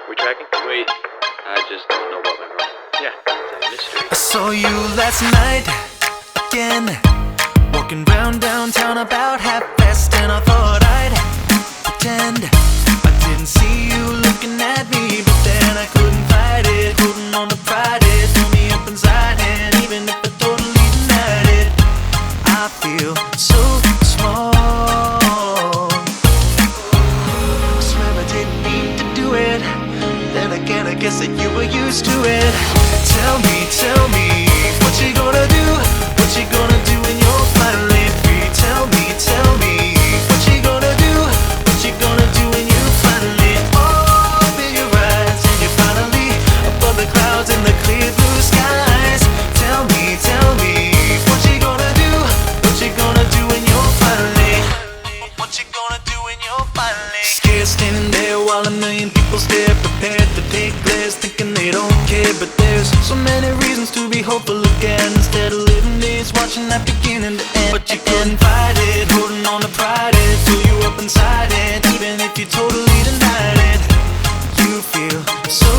We tracking? Wait, I just don't know what went wrong. Yeah, it's a mystery. I saw you last night again, walking round downtown about half-past, and I thought I'd pretend I didn't see you looking at me, but then I couldn't fight it, holding on to pride, it tore me up inside, and even if I totally denied it, I feel so small. I swear I didn't mean to do it, then again I guess that you were used to it. Tell me, what you gonna do? What you gonna do when you're finally free? Tell me, what you gonna do? What you gonna do when you finally open your eyes and you're finally above the clouds and the clear blue skies? Tell me, what you gonna do? What you gonna do when you're finally? What you gonna do when you're finally? Scared, standing there while a million people stare, prepared to take glares, thinking they don't care, but there's so many reasons to be hopeful again, instead of living days watching that beginning to end. But you couldn't fight it, holding on to pride, it till you up inside it, even if you totally denied it. You feel so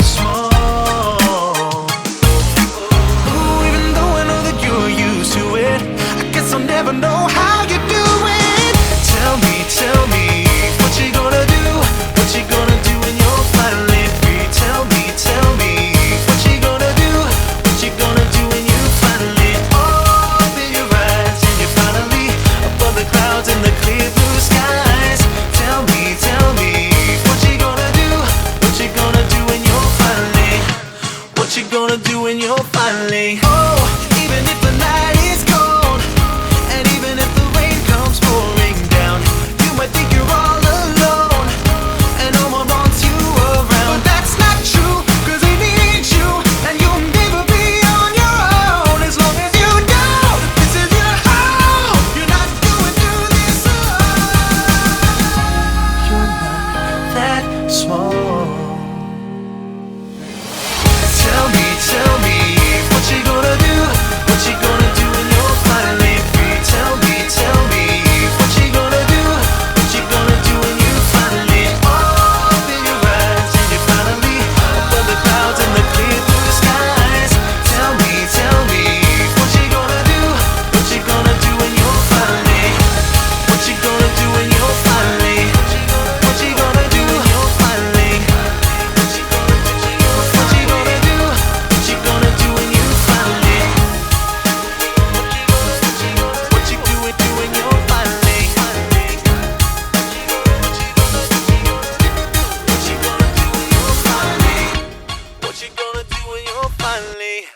small. Ooh, even though I know that you're used to it, I guess I'll never know how you do it. Tell me, what you gonna do? What you gonna do when you're finally free? Tell me, what you gonna do? What you gonna do when you finally open your eyes and you're finally above the clouds and the clear blue skies? Tell me, what you gonna do? What you gonna do when you're finally? What you gonna do when you're finally? Oh, even if the night is cold, and even if the rain comes pouring down, you might think you're all alone, and no one wants you around. But that's not true, 'cause they need you, and you'll never be on your own, as long as you know this is your home. You're not going through this alone. You're not that small. Tell me, what you gonna do? What you gonna do when you're finally free? Tell me, what you gonna do? What you gonna do when you finally open your eyes and you're finally above the clouds and the clear blue skies? Tell me, what you gonna do? What you gonna do when you're finally? What you gonna do when you're finally? What you gonna do when you're finally? What you gonna do? What you gonna do? What you gonna do when you finally? What you do when you're finally? What you gonna do when you're finally? What you gonna do when you're finally?